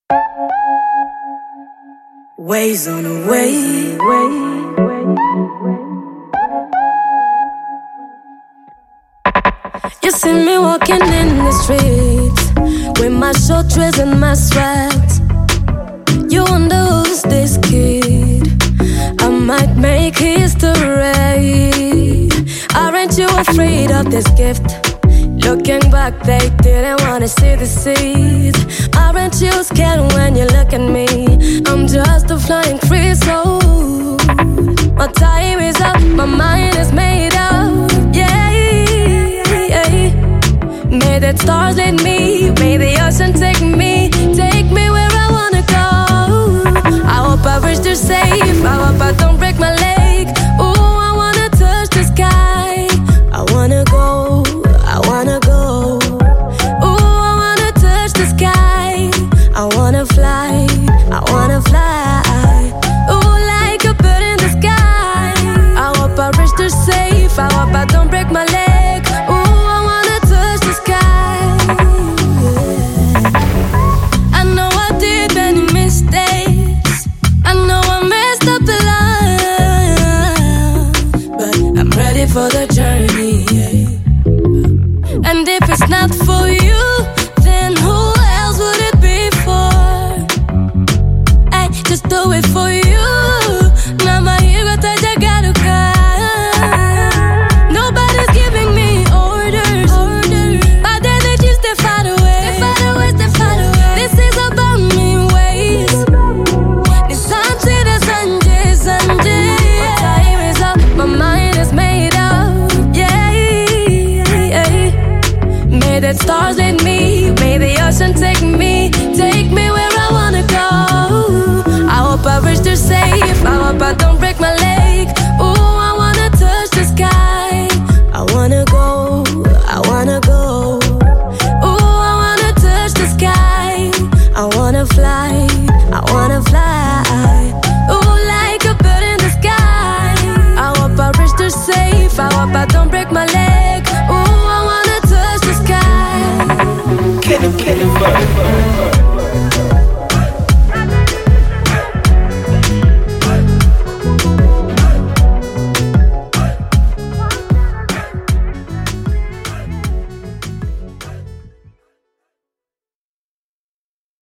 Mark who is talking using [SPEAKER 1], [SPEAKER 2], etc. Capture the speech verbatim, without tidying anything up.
[SPEAKER 1] Ways on the way, way, way. You see me walking in the streets with my short dress and my sweats. You wonder who's this kid? I might make history. Aren't you afraid of this gift? Looking back, they didn't wanna see the seeds. Aren't you scared when you look at me? I'm just a flying free soul. My time is up, my mind is made up. Yeah, yeah. May the stars lead me.